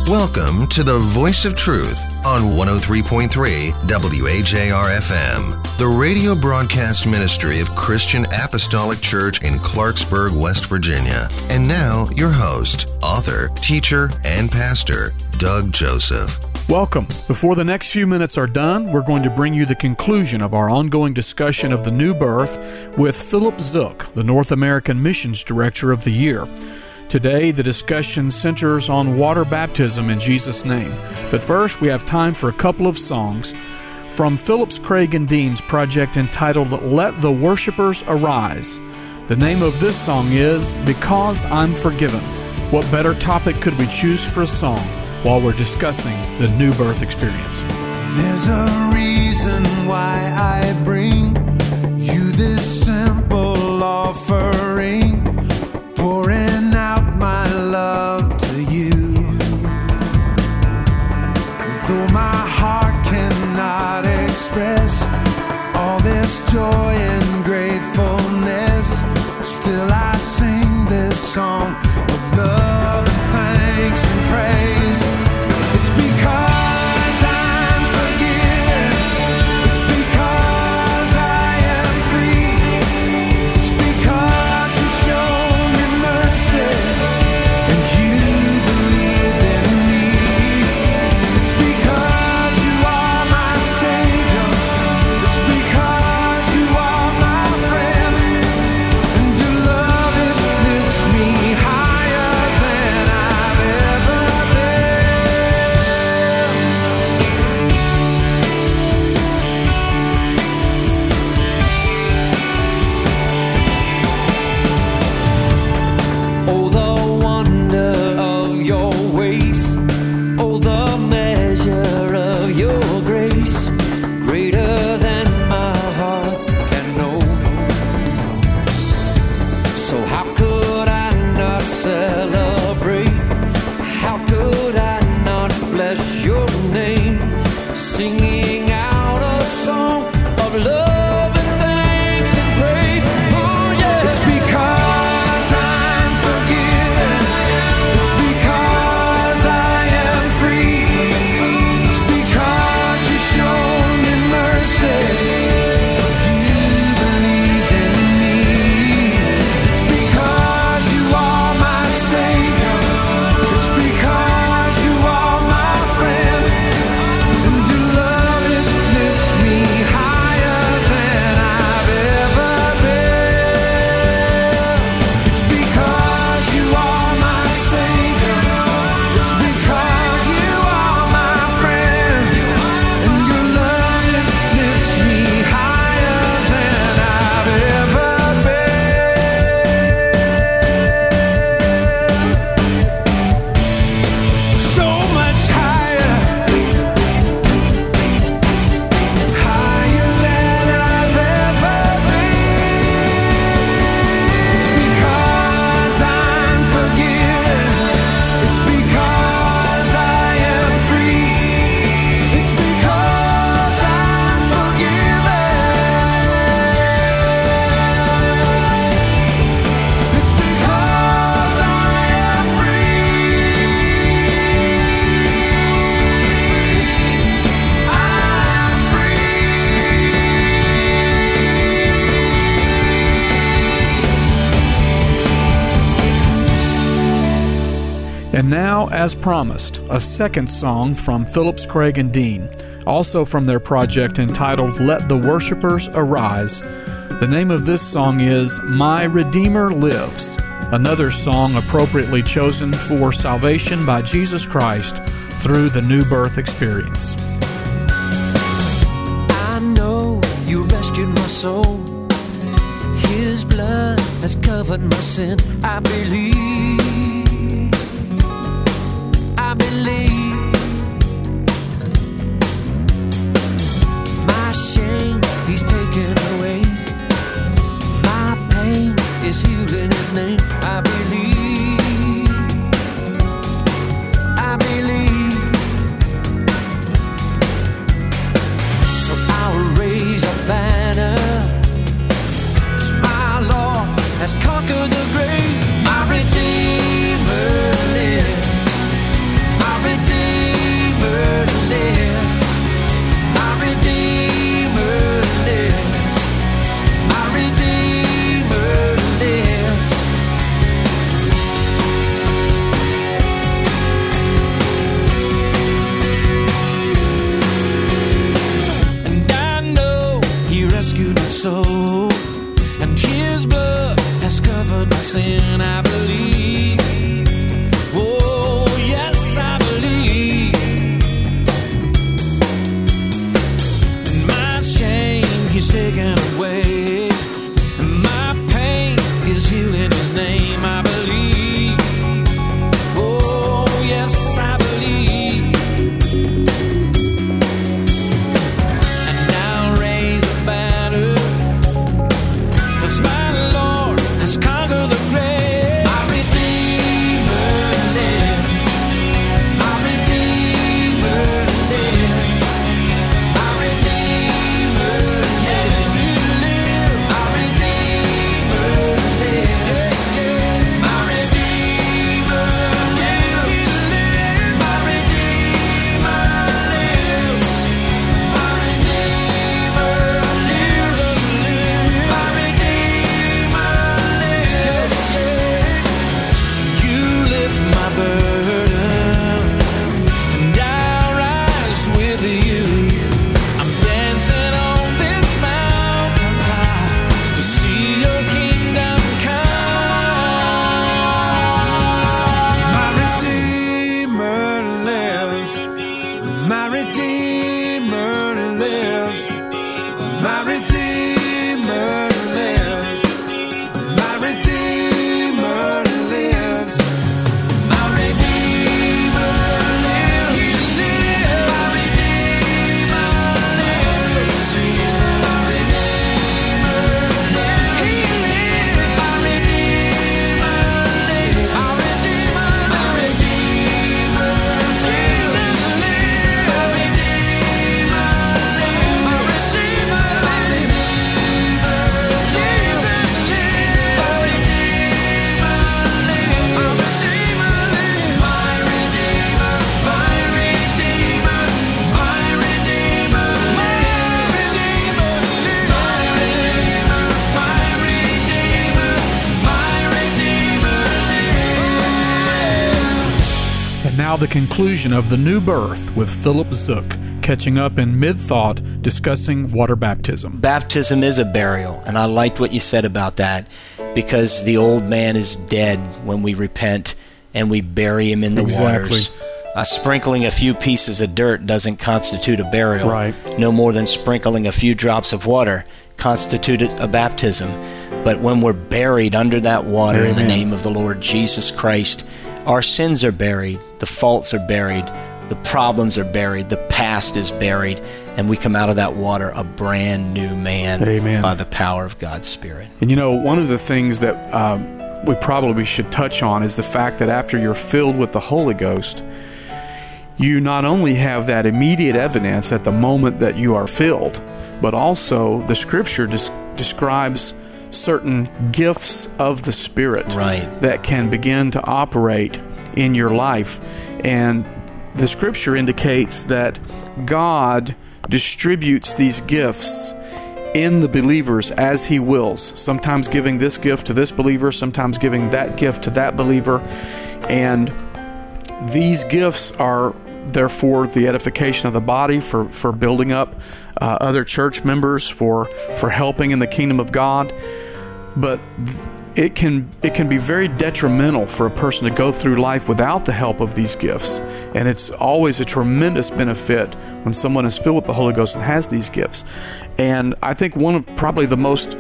Welcome to the Voice of Truth on 103.3 WAJR-FM, the radio broadcast ministry of Christian Apostolic Church in Clarksburg, West Virginia. And now, your host, author, teacher, and pastor, Doug Joseph. Welcome. Before the next few minutes are done, we're going to bring you the conclusion of our ongoing discussion of the new birth with Philip Zook, the North American Missions Director of the Year. Today, the discussion centers on water baptism in Jesus' name. But first, we have time for a couple of songs from Phillips Craig and Dean's project entitled Let the Worshipers Arise. The name of this song is Because I'm Forgiven. What better topic could we choose for a song while we're discussing the new birth experience? There's a reason why I bring you this simple offering, pouring out my love to you. Though my heart cannot express all this joy and gratefulness, still I sing this song of love and thanks and praise. It's because I'm forgiven. It's because I am free. It's because you showed me mercy and you believed in me. It's because you are my Savior. It's because you are my friend. And your love, it lifts me higher than I've ever Oh, the wonder of your ways. Oh, the measure of your grace. Greater than my heart can know. So how could I not celebrate? How could I not bless your name? Singing out a song of love and thanks and praise. Oh yeah. It's because I'm forgiven. It's because I am free. It's because you showed me mercy. You believed in me. It's because you are my Savior. It's because you are my friend. And your love, it lifts me higher than I've ever been. It's because you are my Savior. It's because you are my friend. And your love, it lifts me higher than I've ever been. So much higher. Higher than I've ever been. It's because I'm forgiven. It's because I am free. It's because I'm forgiven. It's because I am free. I'm And now, as promised, a second song from Phillips Craig and Dean, also from their project entitled Let the Worshipers Arise. The name of this song is My Redeemer Lives, another song appropriately chosen for salvation by Jesus Christ through the new birth experience. I know you rescued my soul. His blood has covered my sin. I believe. I believe. My shame he's taken away. My pain is healed in his name. I believe. I believe. So I'll raise a banner, 'cause my Lord has conquered the grave. My Redeemer now the conclusion of The New Birth with Philip Zook, catching up in mid-thought, discussing water baptism. Baptism is a burial, and I liked what you said about that, because the old man is dead when we repent and we bury him in the waters. Sprinkling a few pieces of dirt doesn't constitute a burial. Right. No more than sprinkling a few drops of water constituted a baptism. But when we're buried under that water, Amen, in the name of the Lord Jesus Christ, our sins are buried, the faults are buried, the problems are buried, the past is buried, and we come out of that water a brand new man. Amen, by the power of God's Spirit. And you know, one of the things that we probably should touch on is the fact that after you're filled with the Holy Ghost, you not only have that immediate evidence at the moment that you are filled, but also the Scripture describes certain gifts of the Spirit, right, that can begin to operate in your life. And the Scripture indicates that God distributes these gifts in the believers as He wills, sometimes giving this gift to this believer, sometimes giving that gift to that believer. And these gifts are therefore the edification of the body, for building up other church members, for helping in the kingdom of God. But it can be very detrimental for a person to go through life without the help of these gifts. And it's always a tremendous benefit when someone is filled with the Holy Ghost and has these gifts. And I think one of probably the most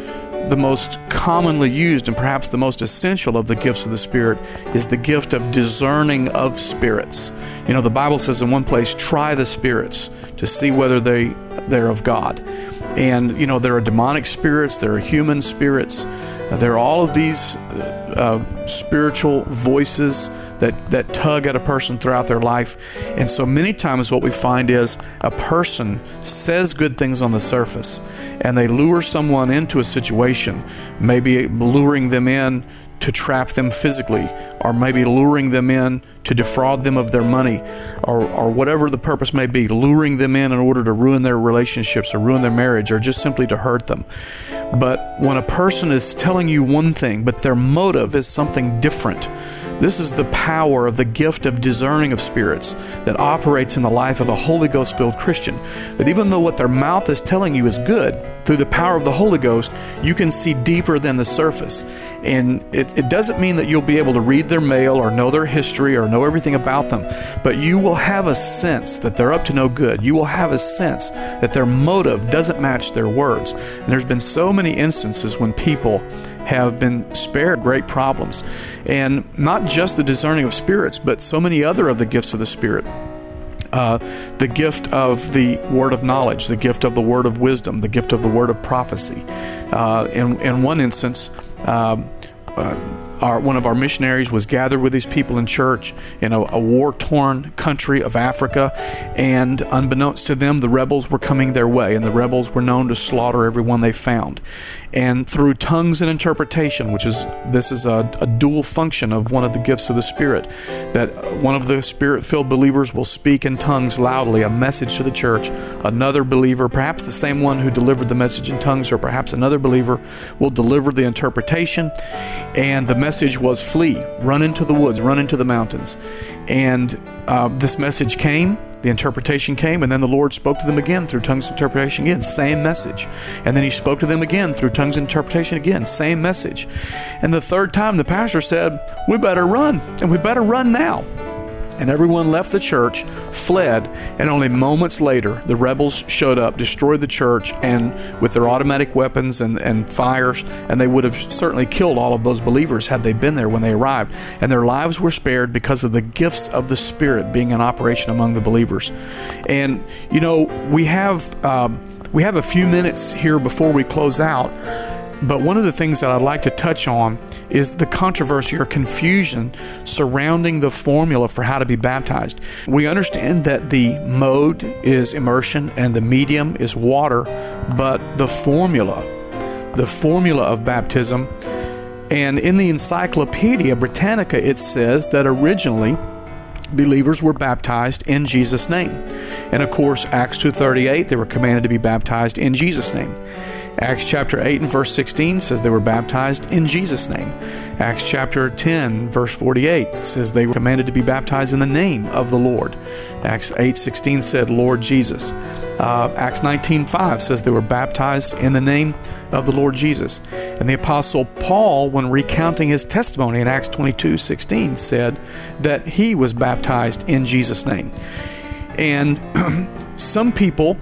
commonly used and perhaps the most essential of the gifts of the Spirit is the gift of discerning of spirits. You know, the Bible says in one place, try the spirits to see whether they're of God. And, you know, there are demonic spirits, there are human spirits, there are all of these spiritual voices that tug at a person throughout their life. And so many times what we find is a person says good things on the surface, and they lure someone into a situation, maybe luring them in to trap them physically, or maybe luring them in to defraud them of their money, or whatever the purpose may be, luring them in order to ruin their relationships or ruin their marriage or just simply to hurt them. But when a person is telling you one thing, but their motive is something different, this is the power of the gift of discerning of spirits that operates in the life of a Holy Ghost-filled Christian. That even though what their mouth is telling you is good, through the power of the Holy Ghost, you can see deeper than the surface. And it doesn't mean that you'll be able to read their mail or know their history or know everything about them, but you will have a sense that they're up to no good. You will have a sense that their motive doesn't match their words. And there's been so many instances when people have been spared great problems. And not just the discerning of spirits, but so many other of the gifts of the Spirit. The gift of the word of knowledge, the gift of the word of wisdom, the gift of the word of prophecy. In one instance, one of our missionaries was gathered with these people in church in a war-torn country of Africa, and unbeknownst to them, the rebels were coming their way, and the rebels were known to slaughter everyone they found. And through tongues and interpretation, this is a dual function of one of the gifts of the Spirit, that one of the Spirit-filled believers will speak in tongues loudly, a message to the church. Another believer, perhaps the same one who delivered the message in tongues, or perhaps another believer, will deliver the interpretation. And the message was, flee, run into the woods, run into the mountains. And this message came, the interpretation came, and then the Lord spoke to them again through tongues and interpretation again, same message. And then He spoke to them again through tongues and interpretation again, same message. And the third time the pastor said, we better run, and we better run now. And everyone left the church, fled, and only moments later, the rebels showed up, destroyed the church, and with their automatic weapons and fires, and they would have certainly killed all of those believers had they been there when they arrived. And their lives were spared because of the gifts of the Spirit being in operation among the believers. And, you know, we have a few minutes here before we close out, but one of the things that I'd like to touch on is the controversy or confusion surrounding the formula for how to be baptized. We understand that the mode is immersion and the medium is water, but the formula of baptism, and in the Encyclopedia Britannica it says that originally believers were baptized in Jesus' name. And of course, Acts 2:38, they were commanded to be baptized in Jesus' name. Acts chapter 8 and verse 16 says they were baptized in Jesus' name. Acts chapter 10 verse 48 says they were commanded to be baptized in the name of the Lord. Acts 8:16 said, Lord Jesus. Acts 19:5 says they were baptized in the name of the Lord Jesus. And the Apostle Paul, when recounting his testimony in Acts 22:16, said that he was baptized in Jesus' name. And some people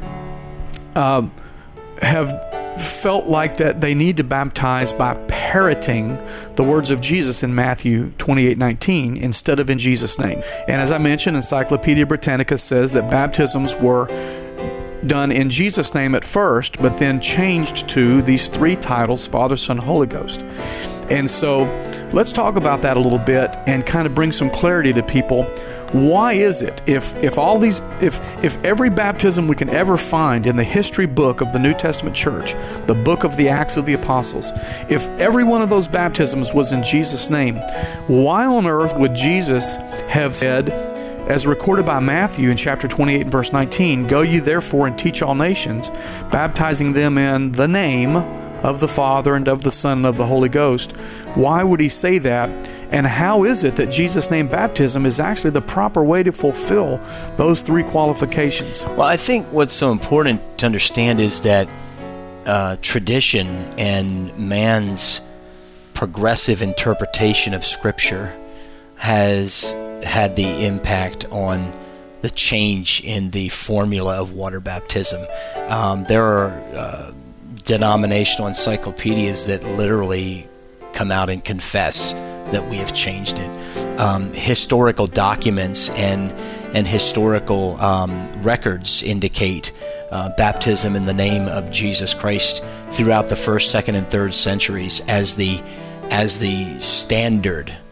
have felt like that they need to baptize by parroting the words of Jesus in Matthew 28:19 instead of in Jesus' name. And as I mentioned, Encyclopedia Britannica says that baptisms were done in Jesus' name at first, but then changed to these three titles, Father, Son, Holy Ghost. And so let's talk about that a little bit and kind of bring some clarity to people. Why is it if every baptism we can ever find in the history book of the New Testament church, the book of the Acts of the Apostles, if every one of those baptisms was in Jesus' name, why on earth would Jesus have said, as recorded by Matthew in chapter 28 and verse 19, "Go ye therefore and teach all nations, baptizing them in the name of the Father and of the Son and of the Holy Ghost"? Why would he say that? And how is it that Jesus' name baptism is actually the proper way to fulfill those three qualifications? Well, I think what's so important to understand is that tradition and man's progressive interpretation of Scripture has had the impact on the change in the formula of water baptism. There are denominational encyclopedias that literally come out and confess that we have changed it. Historical documents and historical records indicate baptism in the name of Jesus Christ throughout the 1st, 2nd, and 3rd centuries as the standard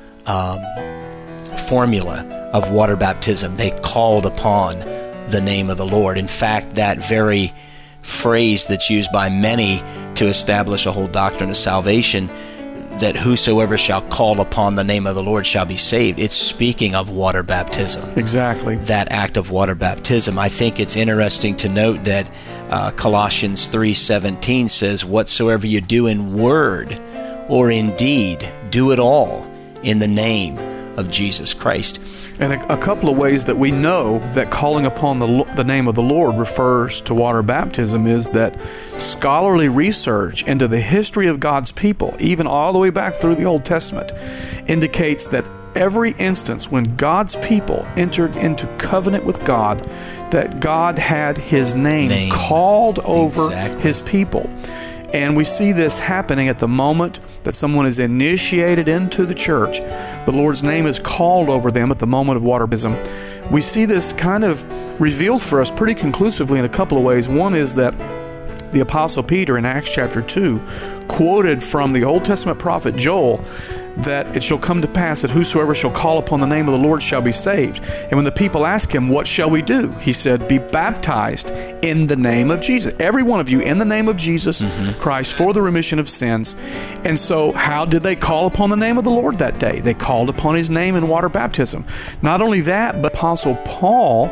formula of water baptism. They called upon the name of the Lord. In fact, that very phrase that's used by many to establish a whole doctrine of salvation, that whosoever shall call upon the name of the Lord shall be saved, it's speaking of water baptism. Exactly. That act of water baptism. I think it's interesting to note that Colossians 3:17 says, "Whatsoever you do in word or in deed, do it all in the name of Jesus Christ." And a couple of ways that we know that calling upon the name of the Lord refers to water baptism is that scholarly research into the history of God's people, even all the way back through the Old Testament, indicates that every instance when God's people entered into covenant with God, that God had His name called over His people. And we see this happening at the moment that someone is initiated into the church. The Lord's name is called over them at the moment of water baptism. We see this kind of revealed for us pretty conclusively in a couple of ways. One is that the Apostle Peter in Acts chapter 2 quoted from the Old Testament prophet Joel that it shall come to pass that whosoever shall call upon the name of the Lord shall be saved. And when the people asked him, "What shall we do?" he said, "Be baptized in the name of Jesus." Every one of you in the name of Jesus Christ for the remission of sins. And so how did they call upon the name of the Lord that day? They called upon His name in water baptism. Not only that, but Apostle Paul,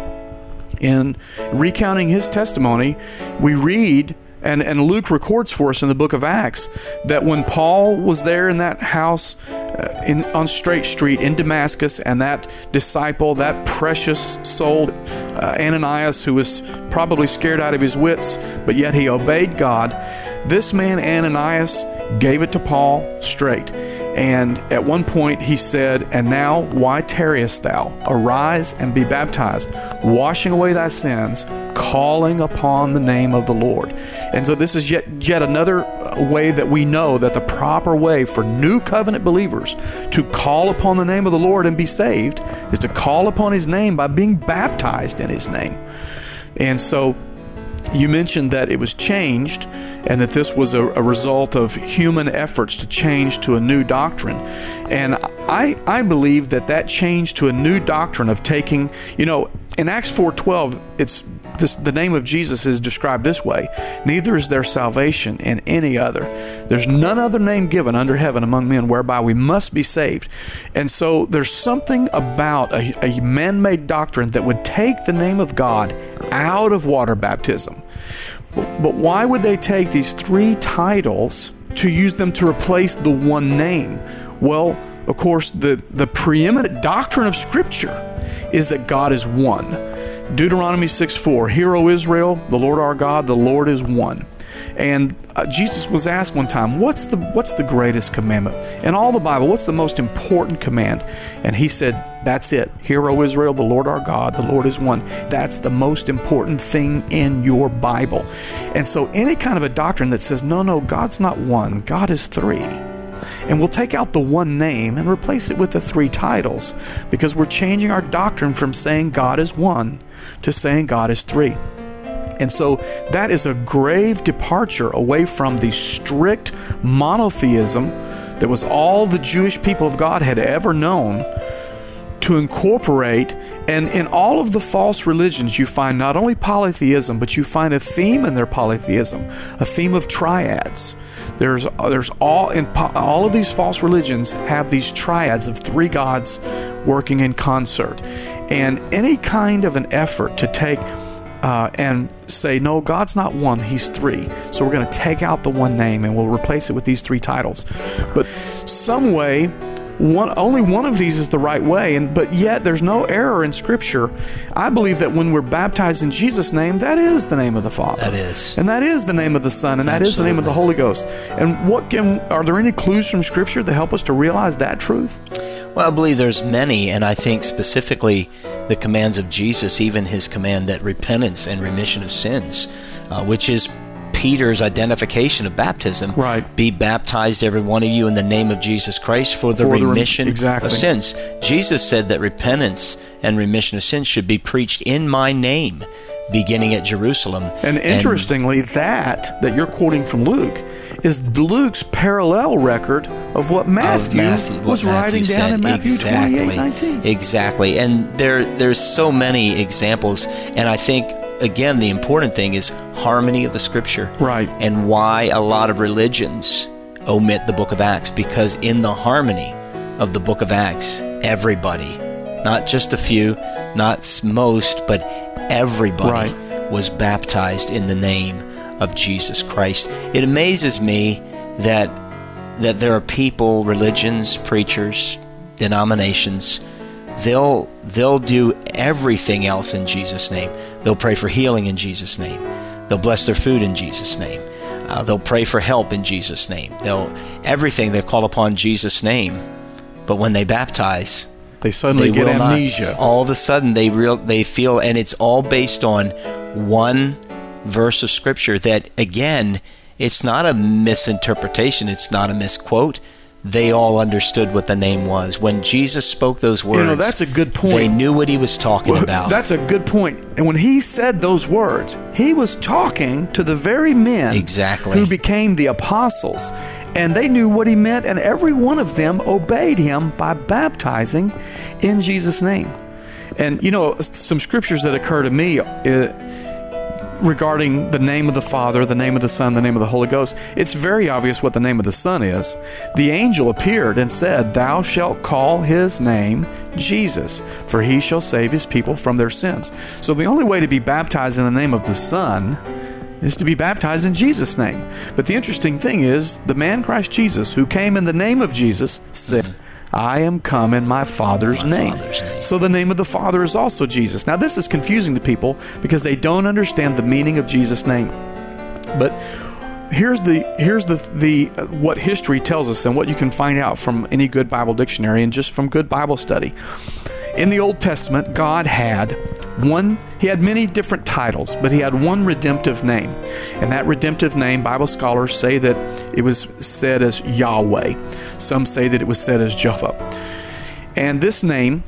in recounting his testimony, we read, and Luke records for us in the book of Acts, that when Paul was there in that house on Straight Street in Damascus, and that disciple, that precious soul, Ananias, who was probably scared out of his wits, but yet he obeyed God, this man Ananias gave it to Paul straight. And at one point he said, "And now why tarriest thou? Arise and be baptized, washing away thy sins, calling upon the name of the Lord." And so this is yet another way that we know that the proper way for new covenant believers to call upon the name of the Lord and be saved is to call upon His name by being baptized in His name. And so you mentioned that it was changed and that this was a result of human efforts to change to a new doctrine. And I believe that change to a new doctrine of taking, in Acts 4:12, the name of Jesus is described this way: "Neither is there salvation in any other. There's none other name given under heaven among men whereby we must be saved." And so there's something about a man-made doctrine that would take the name of God out of water baptism. But why would they take these three titles to use them to replace the one name? Well, of course, the preeminent doctrine of Scripture is that God is one. Deuteronomy 6:4, "Hear, O Israel, the Lord our God, the Lord is one." And Jesus was asked one time, what's the greatest commandment? In all the Bible, what's the most important command? And he said, that's it. "Hear, O Israel, the Lord our God, the Lord is one." That's the most important thing in your Bible. And so any kind of a doctrine that says, no, God's not one, God is three, and we'll take out the one name and replace it with the three titles, because we're changing our doctrine from saying God is one to saying God is three. And so that is a grave departure away from the strict monotheism that was all the Jewish people of God had ever known, to incorporate, and in all of the false religions you find not only polytheism, but you find a theme in their polytheism, a theme of triads. There's all of these false religions have these triads of three gods working in concert. And any kind of an effort to take and say, no, God's not one, He's three, so we're going to take out the one name and we'll replace it with these three titles. But some way, only one of these is the right way, but yet there's no error in Scripture. I believe that when we're baptized in Jesus' name, that is the name of the Father. That is. And that is the name of the Son, and that Absolutely. is the name of the Holy Ghost. And are there any clues from Scripture that help us to realize that truth? Well, I believe there's many, and I think specifically the commands of Jesus, even His command that repentance and remission of sins, which is Peter's identification of baptism. Right. "Be baptized, every one of you, in the name of Jesus Christ for the remission of sins." Jesus said that repentance and remission of sins should be preached in my name, beginning at Jerusalem. And interestingly, that you're quoting from Luke is Luke's parallel record of what Matthew was writing down in Matthew 28:19. Exactly. And there's so many examples, and I think, again, the important thing is harmony of the Scripture. Right. And why a lot of religions omit the book of Acts, because in the harmony of the book of Acts, everybody, not just a few, not most, but everybody was baptized in the name of Jesus Christ. It amazes me that there are people, religions, preachers, denominations, they'll do everything else in Jesus' name. They'll pray for healing in Jesus' name. They'll bless their food in Jesus' name. They'll pray for help in Jesus' name. They call upon Jesus' name. But when they baptize, they suddenly get amnesia. All of a sudden, they feel, and it's all based on one verse of Scripture that, again, it's not a misinterpretation. It's not a misquote. They all understood what the name was. When Jesus spoke those words, that's a good point. They knew what He was talking about. That's a good point. And when He said those words, He was talking to the very men who became the apostles. And they knew what He meant, and every one of them obeyed Him by baptizing in Jesus' name. And, some scriptures that occur to me regarding the name of the Father, the name of the Son, the name of the Holy Ghost, it's very obvious what the name of the Son is. The angel appeared and said, "Thou shalt call His name Jesus, for He shall save His people from their sins." So the only way to be baptized in the name of the Son is to be baptized in Jesus' name. But the interesting thing is, the man Christ Jesus, who came in the name of Jesus, said, "I am come in my Father's name." So the name of the Father is also Jesus. Now this is confusing to people because they don't understand the meaning of Jesus' name. But here's what history tells us and what you can find out from any good Bible dictionary and just from good Bible study. In the Old Testament, God had many different titles, but He had one redemptive name. And that redemptive name, Bible scholars say that it was said as Yahweh. Some say that it was said as Jehovah. And this name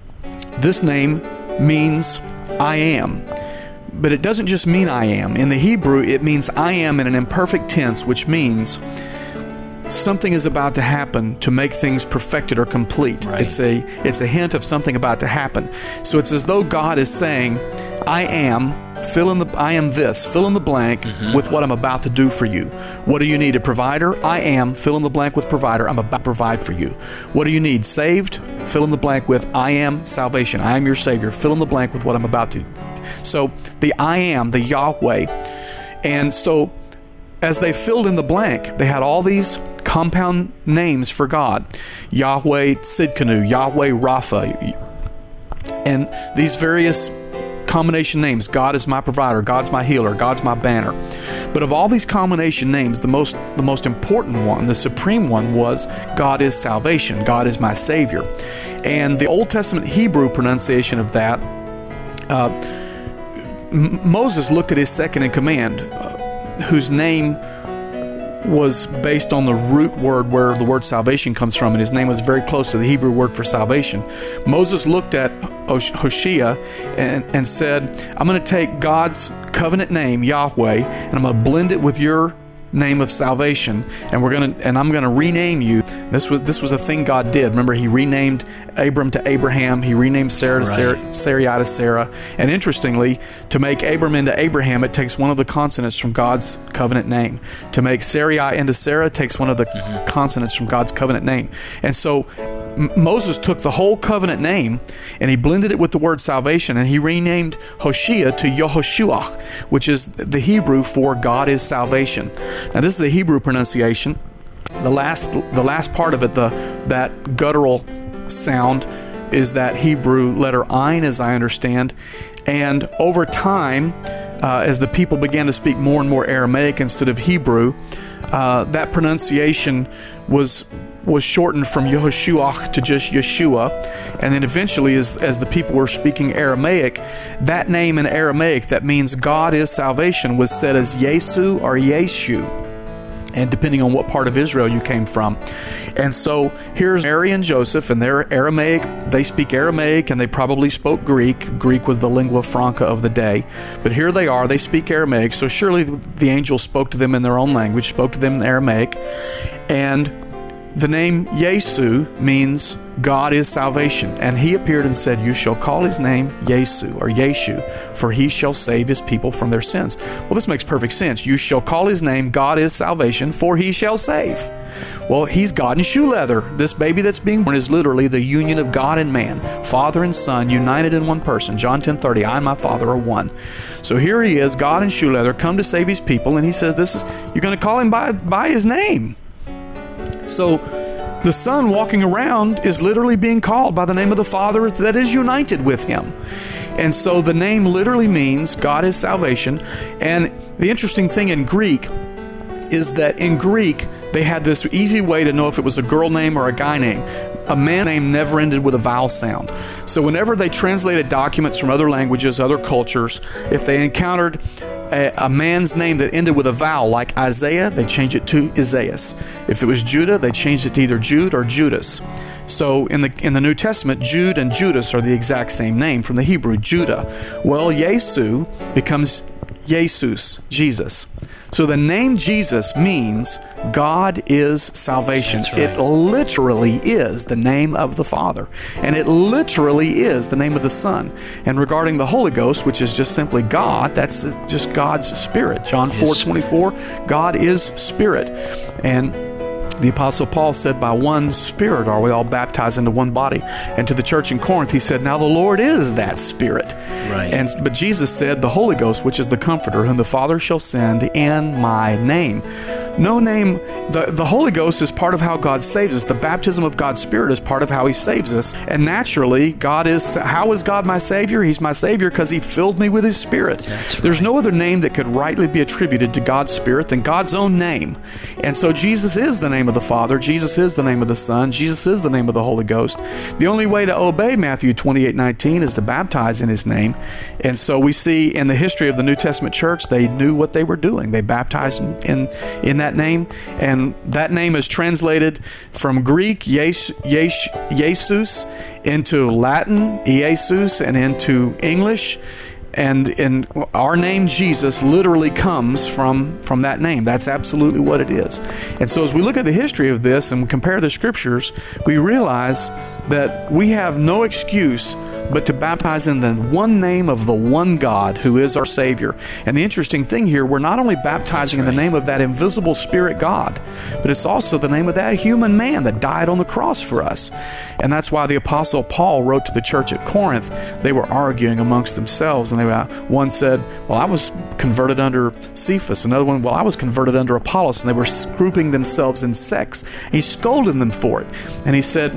means I am. But it doesn't just mean I am. In the Hebrew, it means I am in an imperfect tense, which means something is about to happen to make things perfected or complete. Right. It's a hint of something about to happen. So it's as though God is saying, I am this, fill in the blank with what I'm about to do for you. What do you need? A provider? I am, fill in the blank with provider. I'm about to provide for you. What do you need? Saved? Fill in the blank with I am salvation. I am your Savior. Fill in the blank with what I'm about to. So the I am, the Yahweh. And so as they filled in the blank, they had all these compound names for God. Yahweh Tzidkenu, Yahweh Rapha, and these various combination names. God is my provider, God's my healer, God's my banner. But of all these combination names, the most important one, the supreme one, was God is salvation, God is my Savior. And the Old Testament Hebrew pronunciation of that, Moses looked at his second in command, whose name was based on the root word where the word salvation comes from, and his name was very close to the Hebrew word for salvation. Moses looked at Hoshea and said, I'm going to take God's covenant name, Yahweh, and I'm going to blend it with your name of salvation, and I'm going to rename you. This was a thing God did. Remember, he renamed Abram to Abraham. He renamed Sarah to Sarai to Sarah. And interestingly, to make Abram into Abraham, it takes one of the consonants from God's covenant name. To make Sarai into Sarah takes one of the consonants from God's covenant name. And so Moses took the whole covenant name and he blended it with the word salvation, and he renamed Hoshea to Yehoshua, which is the Hebrew for God is salvation. Now, this is the Hebrew pronunciation. The last part of it, that guttural sound, is that Hebrew letter Ayin, as I understand. And over time, as the people began to speak more and more Aramaic instead of Hebrew, that pronunciation was shortened from Yehoshua to just Yeshua. And then eventually, as the people were speaking Aramaic, that name in Aramaic that means God is salvation was said as Yesu or Yeshu, and depending on what part of Israel you came from. And so here's Mary and Joseph, and they're Aramaic. They speak Aramaic, and they probably spoke Greek. Greek was the lingua franca of the day. But here they are, they speak Aramaic. So surely the angel spoke to them in their own language, spoke to them in Aramaic. And the name Yesu means God is salvation. And he appeared and said, you shall call his name Yesu or Yeshu, for he shall save his people from their sins. Well, this makes perfect sense. You shall call his name God is salvation, for he shall save. Well, he's God in shoe leather. This baby that's being born is literally the union of God and man, Father and Son, united in one person. John 10:30, I and my Father are one. So here he is, God in shoe leather, come to save his people, and he says, you're going to call him by his name. So the Son walking around is literally being called by the name of the Father that is united with him. And so the name literally means God is salvation. And the interesting thing in Greek is that in Greek, they had this easy way to know if it was a girl name or a guy name. A man name never ended with a vowel sound. So whenever they translated documents from other languages, other cultures, if they encountered a man's name that ended with a vowel, like Isaiah, they changed it to Isaias. If it was Judah, they changed it to either Jude or Judas. So in the New Testament, Jude and Judas are the exact same name from the Hebrew, Judah. Well, Yesu becomes Jesus, Jesus. So the name Jesus means God is salvation. That's right. It literally is the name of the Father. And it literally is the name of the Son. And regarding the Holy Ghost, which is just simply God, that's just God's Spirit. John 4:24, God is Spirit. And the Apostle Paul said, by one Spirit are we all baptized into one body. And to the church in Corinth, he said, now the Lord is that Spirit. Right. But Jesus said, the Holy Ghost, which is the Comforter, whom the Father shall send in my name. No name. The Holy Ghost is part of how God saves us. The baptism of God's Spirit is part of how he saves us. And naturally, how is God my Savior? He's my Savior because he filled me with his Spirit. That's right. There's no other name that could rightly be attributed to God's Spirit than God's own name. And so Jesus is the name of the Father. Jesus is the name of the Son. Jesus is the name of the Holy Ghost. The only way to obey Matthew 28:19 is to baptize in his name. And so we see in the history of the New Testament church, they knew what they were doing. They baptized in that name, and that name is translated from Greek Jesus into Latin Jesus, and into English. And our name Jesus literally comes from that name. That's absolutely what it is. And so as we look at the history of this and compare the scriptures, we realize that we have no excuse but to baptize in the one name of the one God who is our Savior. And the interesting thing here, we're not only baptizing in the name of that invisible Spirit God, but it's also the name of that human man that died on the cross for us. And that's why the Apostle Paul wrote to the church at Corinth. They were arguing amongst themselves, and one said, well, I was converted under Cephas. Another one, well, I was converted under Apollos. And they were grouping themselves in sects. And he scolded them for it. And he said,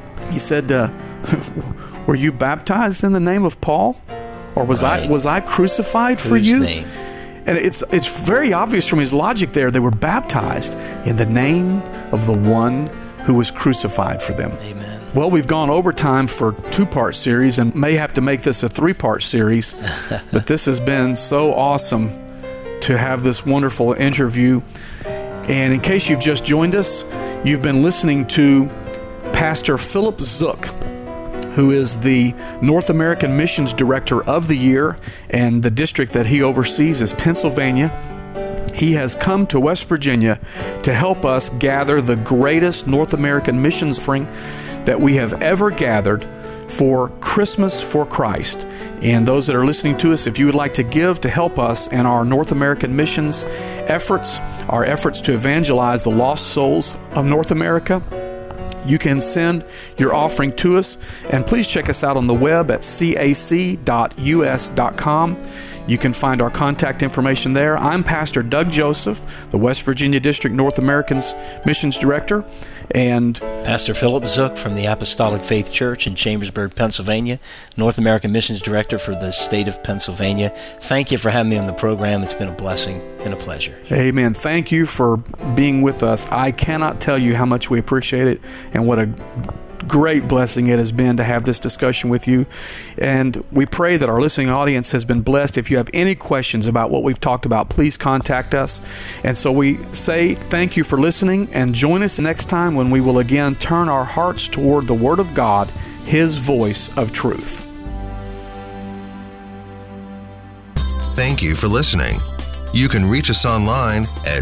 were you baptized in the name of Paul? Or was I crucified for you? Name? And it's very obvious from his logic there. They were baptized in the name of the one who was crucified for them. Amen. Well, we've gone over time for a 2-part series and may have to make this a 3-part series. But this has been so awesome to have this wonderful interview. And in case you've just joined us, you've been listening to Pastor Philip Zook, who is the North American Missions Director of the Year, and the district that he oversees is Pennsylvania. He has come to West Virginia to help us gather the greatest North American missions offering that we have ever gathered for Christmas for Christ. And those that are listening to us, if you would like to give to help us in our North American missions efforts, our efforts to evangelize the lost souls of North America, you can send your offering to us. And please check us out on the web at cac.us.com. You can find our contact information there. I'm Pastor Doug Joseph, the West Virginia District North American's Missions Director. And Pastor Philip Zook from the Apostolic Faith Church in Chambersburg, Pennsylvania, North American Missions Director for the state of Pennsylvania. Thank you for having me on the program. It's been a blessing and a pleasure. Amen. Thank you for being with us. I cannot tell you how much we appreciate it and what a great blessing it has been to have this discussion with you. And we pray that our listening audience has been blessed. If you have any questions about what we've talked about, please contact us. And so we say thank you for listening, and join us next time when we will again turn our hearts toward the Word of God, His voice of truth. Thank you for listening. You can reach us online at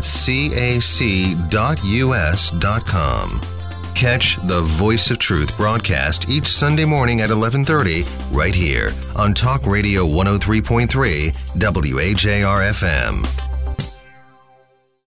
cac.us.com. Catch the Voice of Truth broadcast each Sunday morning at 11:30 right here on Talk Radio 103.3 WAJR FM.